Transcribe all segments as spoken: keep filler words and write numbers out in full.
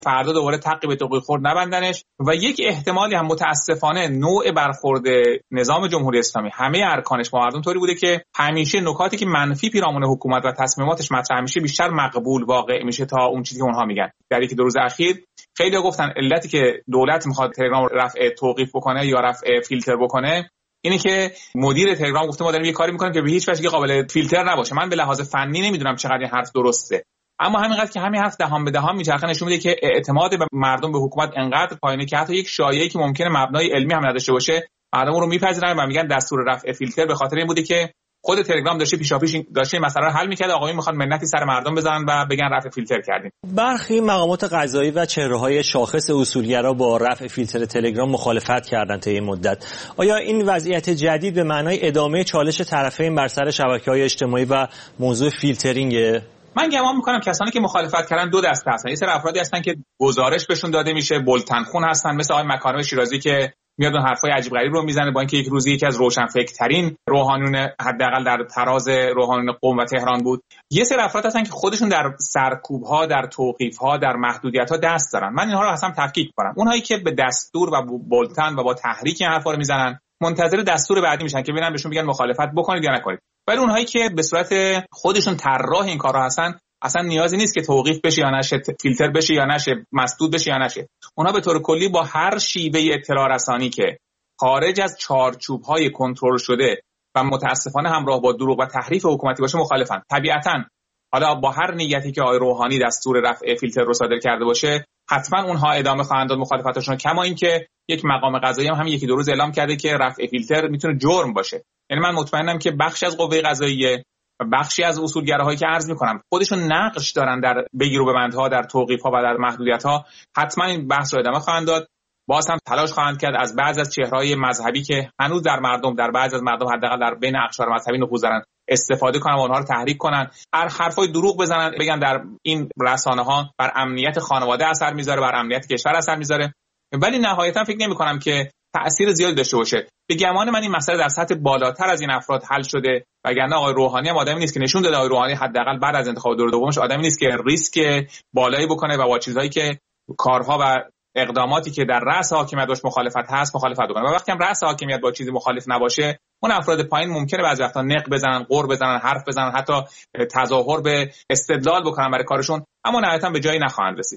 فردا دوباره تقی به توقی خورد نبندنش. و یک احتمالی هم متاسفانه نوع برخورد نظام جمهوری اسلامی همه ارکانش با مردم طوری بوده که همیشه نکاتی که منفی پیرامون حکومت و تصمیماتش مطرح میشه بیشتر مقبول واقع میشه تا اون چیزی که اونها میگن. در یک دو روز اخیر خیلی گفتن علتی که دولت میخواد تلگرام رفع توقیف بکنه یا رفع فیلتر بکنه اینه که مدیر تلگرام گفته ما داریم یه کاری میکنیم که به هیچ وجه قابل فیلتر نباشه. من به لحاظ فنی نمیدونم چقدر این حرف درسته، اما همینقدر که همین حرف دهان به دهان میچرخه نشون میده که اعتماد به مردم به حکومت انقدر پایینه که حتی یک شایعه‌ای که ممکنه مبنای علمی هم نداشته باشه مردم رو میپذیرن و میگن دستور رفع فیلتر به خاطر این بوده که خود تلگرام داشته پیشاپیش داشته این مسئله رو حل می‌کرد. آقایون میخوان منتی سر مردم بزنن و بگن رفع فیلتر کردیم. برخی مقامات قضایی و چهره‌های شاخص اصولگرا با رفع فیلتر تلگرام مخالفت کردند تا این مدت. آیا این وضعیت جدید به معنای ادامه چالش طرفین بر سر شبکه‌های اجتماعی و موضوع فیلترینگ؟ من گمان میکنم کسانی که مخالفت کردن دو دسته هستن. یه سری افرادی هستن که گزارش بهشون داده میشه، بولتنخون هستن، مثل آقای مکارم شیرازی که میاد اون حرفای عجیب غریب رو میزنه با اینکه یک روزی یکی از روشنفکرترین روحانیون حداقل در تراز روحانیون قم و تهران بود. یه سری افراد هستن که خودشون در سرکوب‌ها، در توقیف‌ها، در محدودیت‌ها دست دارن. من اینها رو اصلا تفکیک می‌کنم. اونهایی که به دستور و بولتن و با تحریک این حرفا رو میزنن منتظر دستور بعدی میشن که ببینن بهشون میگن مخالفت بکنید یا نکنید. ولی اونهایی که به صورت خودشون طراح این کارا هستن اصلا نیازی نیست که توقیف بشه یا نشه، فیلتر بشه یا نشه، مسدود بشه یا نشه. اونها به طور کلی با هر شیوه اطلاع رسانی که خارج از چارچوب‌های کنترل شده و متاسفانه همراه با دروغ و تحریف حکومتی باشه مخالفن. طبیعتاً حالا با هر نیتی که آقای روحانی دستور رفع فیلتر رو صادر کرده باشه حتما اونها ادامه خواهند داد مخالفتاشون، کما اینکه یک مقام قضایی هم همین یکی دو روز اعلام کرده که رفع فیلتر میتونه جرم باشه. یعنی من مطمئنم که بخشی از قوه قضاییه و بخشی از اصولگراهایی که عرض میکنم خودشون نقش دارن در بگیر و ببندها، در توقیف‌ها و در محدودیت‌ها، حتما این بحث رو ادامه خواهند داد. باز هم تلاش خواهند کرد از بعضی از چهره‌های مذهبی که هنوز در مردم در بعضی از مردم حداقل در بین اقشار مذهبی نفوذ دارن استفاده کنن و اونها رو تحریک کنن، هر حرفای دروغ بزنن، بگن در این رسانه‌ها بر امنیت خانواده اثر میذاره، بر امنیت کشور اثر میذاره. ولی نهایتا فکر نمی‌کنم که تأثیر زیادی داشته باشه. به گمان من این مسئله در سطح بالاتر از این افراد حل شده، وگرنه آقای روحانی هم آدمی نیست که نشون داده. آقای روحانی حداقل بعد از انتخاب دور دومش آدمی نیست که ریسک بالایی بکنه و با چیزایی که کارها و اقداماتی که در رأس حاکمیت باش مخالفت هست مخالفت بکنه. و وقتی هم رأس حاکمیت با چیزی مخالف نباشه، اون افراد پایین ممکنه بعضی وقتا نق بزنن، قر بزنن، حرف بزنن، حتی تظاهر به استدلال بکنن برای کارشون، اما نهایتا به جایی نخواهند رسید.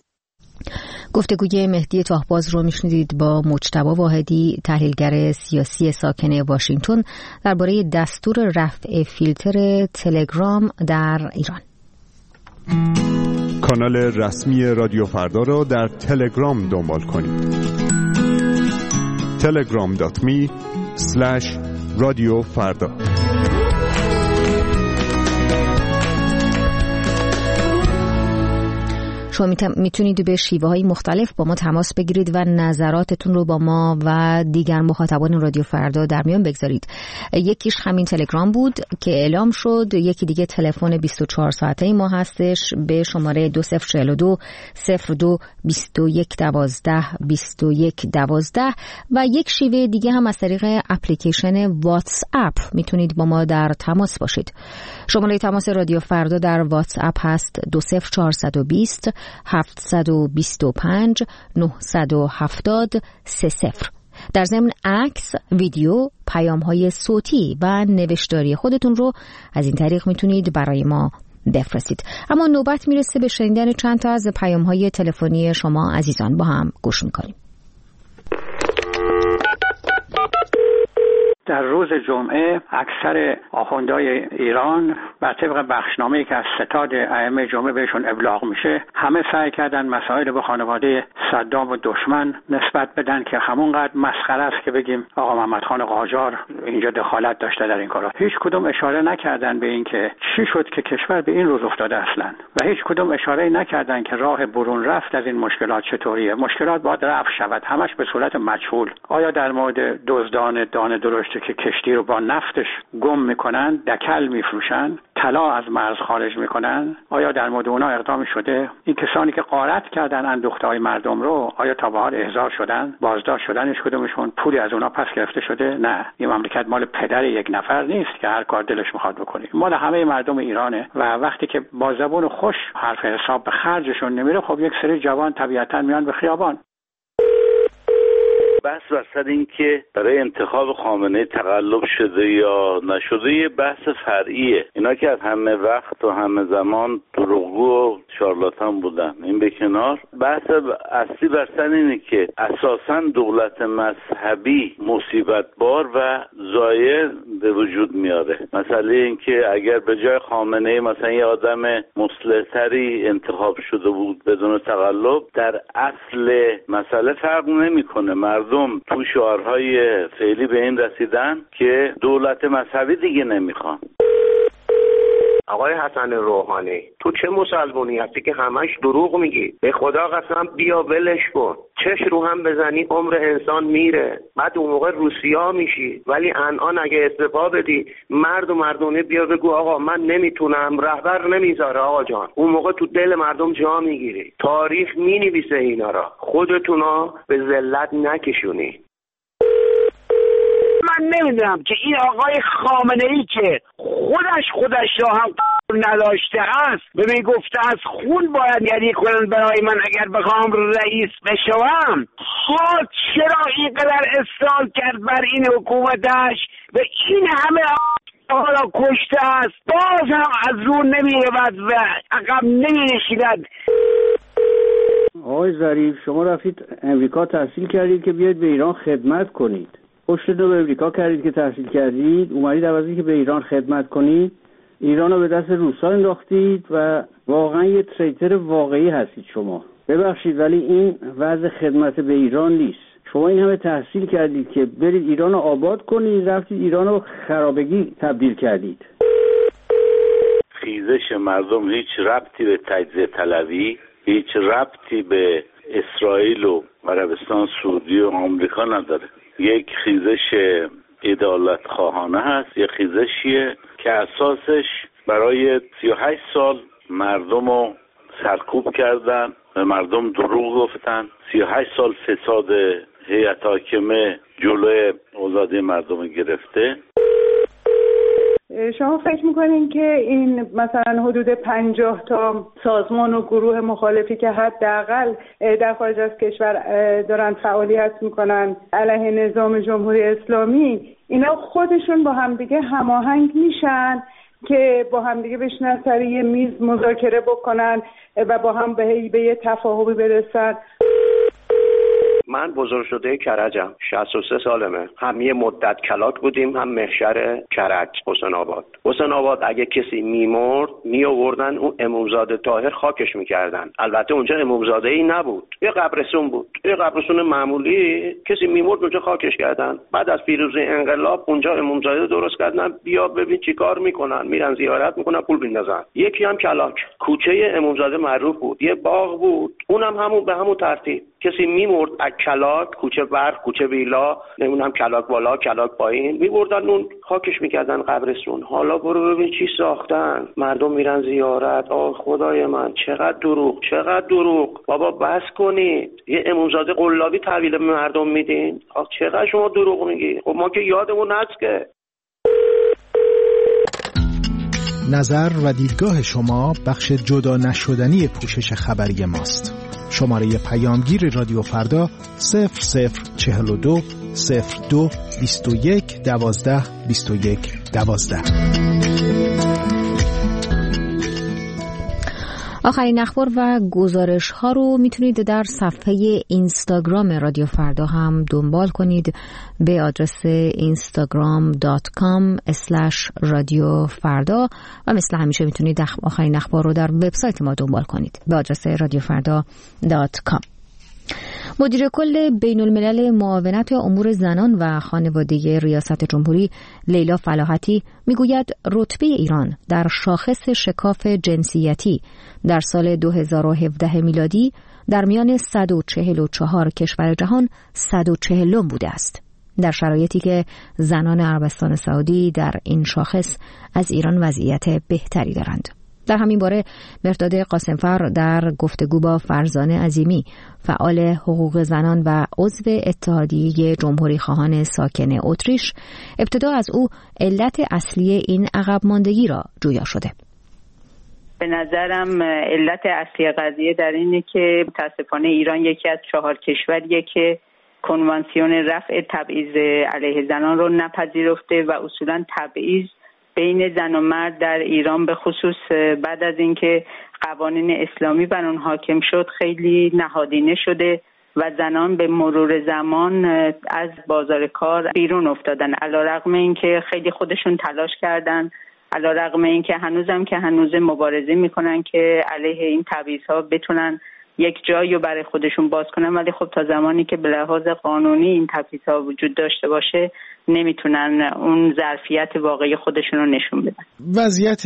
گفتگوی مهدی تاهباز رو میشنیدید با مجتبی واحدی، تحلیلگر سیاسی ساکن واشنگتن، درباره دستور رفع فیلتر تلگرام در ایران. کانال رسمی رادیو فردا را در تلگرام دنبال کنید. تلگرام دات می اسلش رادیو فردا. شما میتونید به شیوه های مختلف با ما تماس بگیرید و نظراتتون رو با ما و دیگر مخاطبان رادیو فردا در میان بگذارید. یکیش همین تلگرام بود که اعلام شد، یکی دیگه تلفن بیست و چهار ساعته ما هستش به شماره دو صفر چهار دو صفر دو بیست و یک دوازده بیست و یک دوازده و یک شیوه دیگه هم از طریق اپلیکیشن واتس اپ میتونید با ما در تماس باشید. شماره تماس رادیو فردا در واتس اپ هست دو صفر چهار دو صفر هفت دو پنج نه هفت صفر سه صفر. در ضمن عکس، ویدیو، پیام‌های صوتی و نوشتاری خودتون رو از این طریق میتونید برای ما بفرستید. اما نوبت میرسه به شنیدن چند تا از پیام‌های تلفنی شما عزیزان، با هم گوش میکنیم. در روز جمعه اکثر آخوندهای ایران بر طبق بخشنامه‌ای که از ستاد ائمه جمعه بهشون ابلاغ میشه همه سعی کردن مسائل به خانواده صدام و دشمن نسبت بدن که همونقدر مسخره است که بگیم آقا محمد خان قاجار اینجا دخالت داشته در این کارا. هیچ کدوم اشاره نکردن به این که چی شد که کشور به این روز افتاده اصلا و هیچ کدوم اشاره نکردن که راه برون رفت از این مشکلات چطوریه. مشکلات باید رفع شود، همش به صورت مجهول. آیا در مورد دزدان دانه درشت که کشتی رو با نفتش گم میکنن، دکل میفروشن، طلا از مرز خارج میکنن، آیا در مورد اونا اقدامی شده؟ این کسانی که غارت کردن اندوخته‌های مردم رو آیا تا به حال احضار شدن؟ بازداشت شدنش کدومشون؟ پولی از اونا پس گرفته شده؟ نه، این مملکت مال پدر یک نفر نیست که هر کار دلش میخواد بکنه. مال همه مردم ایرانه و وقتی که با زبون خوش حرف حساب به خرجشون نمیره، خب یک سری جوان طبیعتاً میان به خیابان. بحث وسط این که برای انتخاب خامنه‌ای تقلب شده یا نشده یه بحث فرعیه. اینا که از همه وقت و همه زمان دروغگو و شارلاتان بودن، این به کنار، بحث اصلی بر سر اینه که اساساً دولت مذهبی مصیبت بار و ضایع به وجود میاره. مسئله این که اگر به جای خامنه‌ای مثلا یه آدم مصلح‌تری انتخاب شده بود بدون تقلب، در اصل مسئله فرق نمی‌کنه. مردم تو شعارهای فعلی به این رسیدن که دولت مذهبی دیگه نمیخوان. آقای حسن روحانی، تو چه مسلمونی هستی که همش دروغ میگی؟ به خدا قسم بیا ولش کن. چش رو هم بزنی عمر انسان میره، بعد اون موقع روسیا میشی. ولی الان اگه استعفا بدی، مرد و مردونه بیا بگو آقا من نمیتونم، رهبر نمیذاره آقا جان، اون موقع تو دل مردم جا میگیری. تاریخ مینویسه اینا را، خودتونا به ذلت نکشونی. من نمیدونم که این آقای خامنه‌ای که خودش خودش را هم نداشته است به می گفته از خون باید یعنی کنن برای من اگر بخوام رئیس بشوم، ها چرا اینقدر اصرار کرد بر این حکومتش و این همه حالا کشته است، باز هم از رو نمیرود و عقب نمینشیند. آقای ظریف، شما رفتید امریکا تحصیل کردید که بیاید به ایران خدمت کنید. پشت رو به امریکا کردید که تحصیل کردید، اومدید عوضی که به ایران خدمت کنید، ایران رو به دست روسا انداختید و واقعا یه تریتر واقعی هستید شما. ببخشید ولی این وضع خدمت به ایران نیست. شما این همه تحصیل کردید که برید ایران رو آباد کنید، رفتید ایران رو خرابگی تبدیل کردید. خیزش مردم هیچ ربطی به تجزیه طلبی، هیچ ربطی به اسرائیل و عربستان سعودی و آمریکا نداره. یک خیزش عدالت خواهانه هست، یک خیزشیه که اساسش برای سی و هشت سال مردم رو سرکوب کردن، به مردم دروغ گفتن، سی و هشت سال فساد هیئت حاکمه جلوی آزادی مردم گرفته. شما فکر میکنین که این مثلا حدود پنجاه تا سازمان و گروه مخالفی که حداقل در خارج از کشور دارن فعالیت میکنن علیه نظام جمهوری اسلامی، اینا خودشون با همدیگه هماهنگ میشن که با همدیگه بشینن سر یه میز مذاکره بکنن و با هم به یه تفاهمی برسن؟ من بزرگ شده کرجم، شصت و سه سالمه. هم یه مدت کلاک بودیم، هم محشر کرج حسین آباد. حسین آباد اگه کسی میمرد می آوردن اون امامزاده طاهر خاکش میکردن. البته اونجا امامزاده ای نبود، یه قبرستون بود، یه قبرستون معمولی. کسی میمرد اونجا خاکش کردن. بعد از پیروزی انقلاب اونجا امامزاده درست کردن، بیا ببین چیکار میکنن، میرن زیارت میکنن، پول میندازن. یکی هم کلاک، کوچه امامزاده معروف بود، یه باغ بود، اونم همون به همون ترتیب. کسی میمرد از کلاک، کوچه برق، کوچه ویلا، نمیدونم کلاک بالا، کلاک پایین، میبردن اون خاکش میکردن قبرستون. حالا برو ببین چی ساختن، مردم میرن زیارت. آه خدای من، چقدر دروغ، چقدر دروغ. بابا بس کنید، یه امامزاده قلابی تحویل به مردم میدین. آه چقدر شما دروغ میگی. خب ما که یادمون هست که. نظر و دیدگاه شما بخش جدا نشدنی پوشش خبری ماست. شماره پیامگیر رادیو فردا صفر صفر چهل و دو صفر دو بیست و یک دوازده بیست و یک دوازده. آخرین اخبار و گزارش ها رو میتونید در صفحه اینستاگرام رادیو فردا هم دنبال کنید به آدرس اینستاگرام دات کام اسلش رادیو فردا و مثل همیشه میتونید آخرین اخبار رو در وبسایت ما دنبال کنید به آدرس رادیو فردا دات کام. مدیر کل بین الملل معاونت امور زنان و خانواده ریاست جمهوری لیلا فلاحتی میگوید رتبه ایران در شاخص شکاف جنسیتی در سال دو هزار و هفده میلادی در میان صد و چهل و چهار کشور جهان صد و چهل بوده است. در شرایطی که زنان عربستان سعودی در این شاخص از ایران وضعیت بهتری دارند. در همین باره مرداد قاسمفر در گفتگو با فرزانه عظیمی، فعال حقوق زنان و عضو اتحادیه جمهوری خواهان ساکن اتریش، ابتدا از او علت اصلی این عقب ماندگی را جویا شده. به نظرم علت اصلی قضیه در اینه که متاسفانه ایران یکی از چهار کشوریه که کنوانسیون رفع تبعیض علیه زنان رو نپذیرفته و اصولا تبعیض بین زن و مرد در ایران به خصوص بعد از اینکه قوانین اسلامی بر اون حاکم شد خیلی نهادینه شده و زنان به مرور زمان از بازار کار بیرون افتادن، علیرغم اینکه خیلی خودشون تلاش کردن، علیرغم اینکه هنوزم که هنوز مبارزه میکنن که علیه این تبعیض‌ها بتونن یک جایی رو برای خودشون باز کنن، ولی خب تا زمانی که به لحاظ قانونی این تبعیض‌ها وجود داشته باشه نمیتونن اون ظرفیت واقعی خودشون رو نشون بدن. وضعیت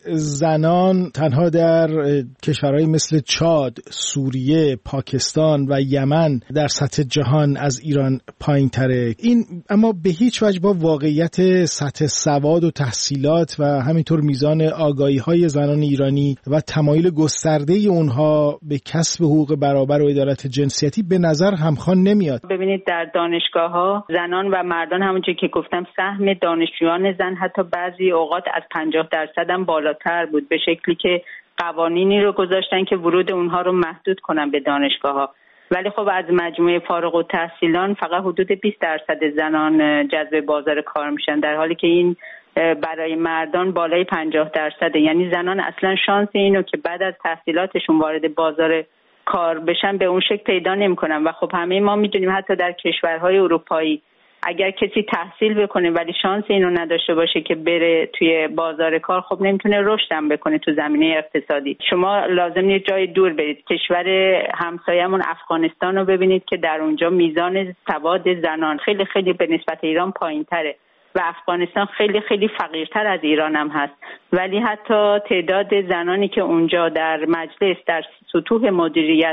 زنان تنها در کشورهای مثل چاد، سوریه، پاکستان و یمن در سطح جهان از ایران پایین تره. این اما به هیچ وجه با واقعیت سطح سواد و تحصیلات و همینطور میزان آگاهی های زنان ایرانی و تمایل گسترده اونها به کسب حقوق برابر و عدالت جنسیتی به نظر همخوان نمیاد. ببینید در دانشگاه ها زنان و مردان همون که گفتم سهم دانشجویان زن حتی بعضی اوقات از پنجاه درصد هم بالاتر بود، به شکلی که قوانینی رو گذاشتن که ورود اونها رو محدود کنن به دانشگاه ها. ولی خب از مجموعه فارغ التحصیلان فقط حدود بیست درصد زنان جذب بازار کار میشن، در حالی که این برای مردان بالای پنجاه درصده. یعنی زنان اصلا شانس اینو که بعد از تحصیلاتشون وارد بازار کار بشن به اون شکل پیدا نمیکنن. و خب همه ما میدونیم حتی در کشورهای اروپایی اگر کسی تحصیل بکنه ولی شانس اینو نداشته باشه که بره توی بازار کار، خب نمیتونه رشد هم بکنه تو زمینه اقتصادی. شما لازم نیست جای دور برید، کشور همسایه‌مون افغانستان رو ببینید که در اونجا میزان سواد زنان خیلی خیلی به نسبت ایران پایین‌تره و افغانستان خیلی خیلی فقیرتر از ایران هم هست، ولی حتی تعداد زنانی که اونجا در مجلس در سطوح مدیریت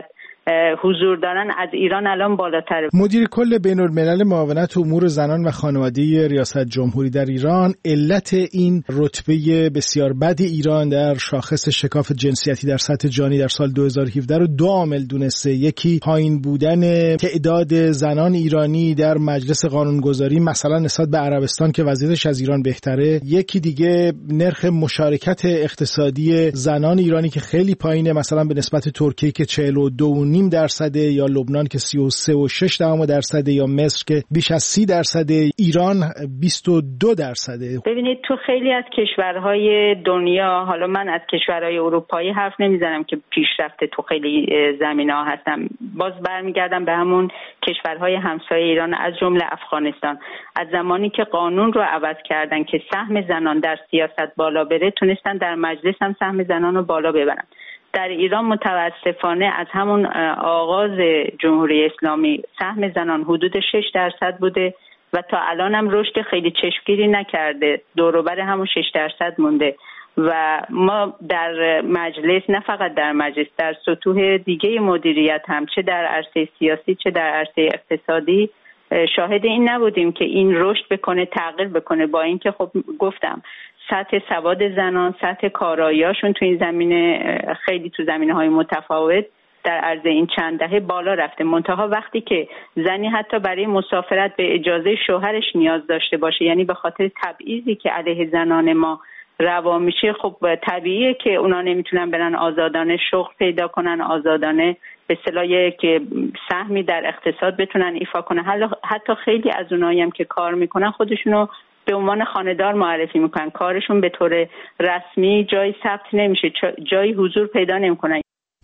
حضور دارن از ایران الان بالاتره. مدیر کل بین الملل معاونت امور زنان و خانواده ریاست جمهوری در ایران علت این رتبه بسیار بد ایران در شاخص شکاف جنسیتی در سطح جهانی در سال دو هزار و هفده رو دو عامل دونسته. یکی پایین بودن تعداد زنان ایرانی در مجلس قانونگذاری مثلا نسبت به عربستان که وضعیتش از ایران بهتره، یکی دیگه نرخ مشارکت اقتصادی زنان ایرانی که خیلی پایینه، مثلا به نسبت ترکیه که چهل و دو و نیم درصده، یا لبنان که سی و سه و شش دهم درصده، یا مصر که بیش از سی درصده، ایران بیست و دو درصده. ببینید تو خیلی از کشورهای دنیا، حالا من از کشورهای اروپایی حرف نمیزنم که پیشرفته تو خیلی زمینه‌ها هستم، باز برمیگردم به همون کشورهای همسایه ایران از جمله افغانستان. از زمانی که قانون رو عوض کردن که سهم زنان در سیاست بالا بره، تونستن در مجلس هم سهم زنان رو بالا ببرن. در ایران متاسفانه از همون آغاز جمهوری اسلامی سهم زنان حدود شش درصد بوده و تا الان هم رشد خیلی چشمگیری نکرده، دور و بر همون شش درصد مونده و ما در مجلس، نه فقط در مجلس، در سطوح دیگه مدیریت هم، چه در عرصه سیاسی چه در عرصه اقتصادی، شاهد این نبودیم که این رشد بکنه، تغییر بکنه، با اینکه خب گفتم سطح سواد زنان، سطح کارایی‌هاشون تو این زمینه خیلی تو زمینه‌های متفاوت در عرض این چند دهه بالا رفته. منتها وقتی که زنی حتی برای مسافرت به اجازه شوهرش نیاز داشته باشه، یعنی به خاطر تبعیضی که علیه زنان ما روا میشه، خب طبیعیه که اونا نمیتونن برن آزادانه شغل پیدا کنن، آزادانه به اصطلاح که سهمی در اقتصاد بتونن ایفا کنن. حتی خیلی از اونایی هم که کار میکنن خودشونو به عنوان خانه‌دار معرفی میکنن، کارشون به طور رسمی جایی ثبت نمیشه، جایی حضور پیدا نمیکنن.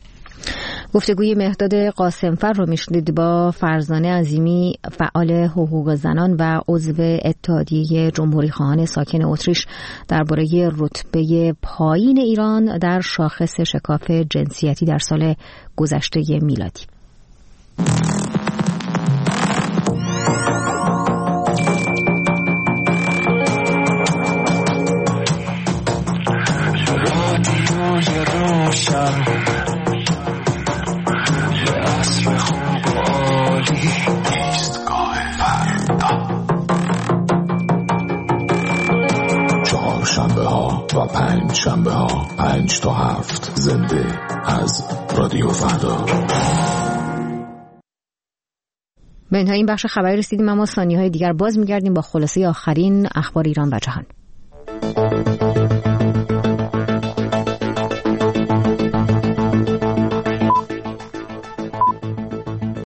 گفتگوی مهداد قاسمفر رو میشنید با فرزانه عظیمی، فعال حقوق زنان و عضو اتحادیه جمهوری خواهان ساکن اتریش، درباره رتبه پایین ایران در شاخص شکاف جنسیتی در سال گذشته میلادی. عصر خوب و عالی ایستگاه فردا. پنج شنبه ها پنج تا هفت زنده از رادیو فردا. به انتهای این بخش خبری رسیدیم، اما ثانیه‌های دیگر باز می‌گردیم با خلاصه آخرین اخبار ایران و جهان.